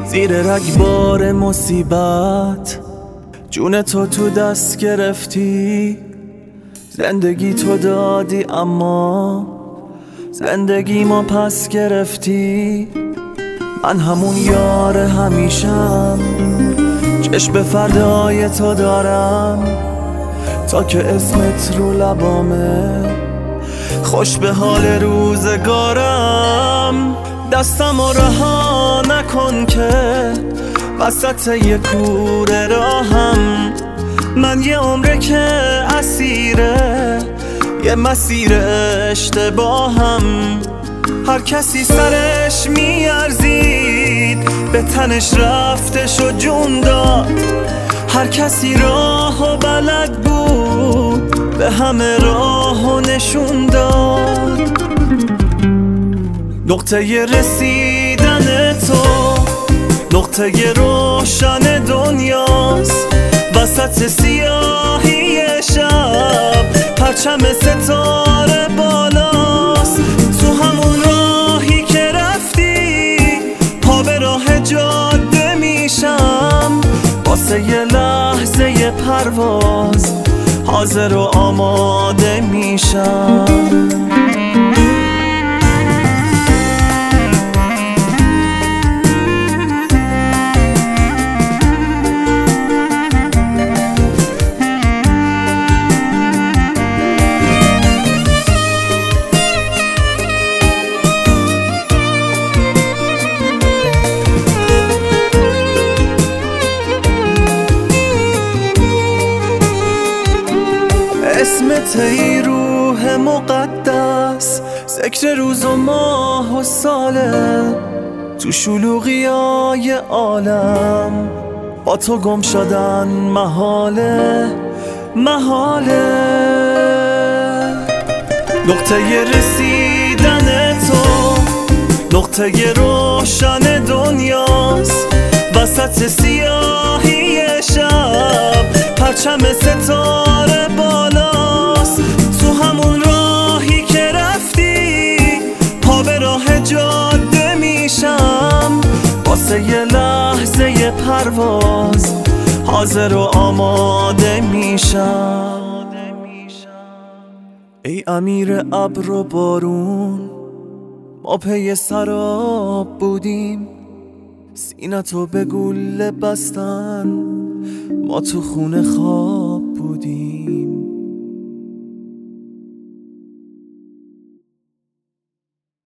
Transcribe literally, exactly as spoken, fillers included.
زیر رگبار مصیبت جون تو تو دست گرفتی. زندگی تو دادی اما زندگی ما پس گرفتی. من همون یار همیشم، چشم به فردای تو دارم تا که اسمت رو لبامه. خوش به حال روزگارم، دستمو رها نکن که وسط یه کوره راهم. من یه عمره که اسیره یه مسیر اشتباهم. هر کسی سرش میارزید به تنش رفتش و جون داد. هر کسی راه و بلد بود به همه راه و نشون داد. نقطه رسیدن تو نقطه روشن دنیاست. وسط سیاهی شب پرچم ستاره بالاست. تو همون راهی که رفتی پا به راه جاده میشم. واسه یه لحظه پرواز حاضر و آماده میشم. اسمت ای روح مقدس، ذکر روز و ماه و ساله. تو شلوغیای عالم با تو گم شدن محاله محاله. نقطه رسیدن تو نقطه روشن دنیاست. وسط سیاهی شب پرچم ستاره بالاست. تو همون راهی که رفتی پا به راه جاده میشم. واسه یه لحظه پرواز حاضر و آماده میشم. ای امیر ابر و بارون، ما پی سراب بودیم. سینتو به گوله بستن، ما تو خونه خواب بودیم.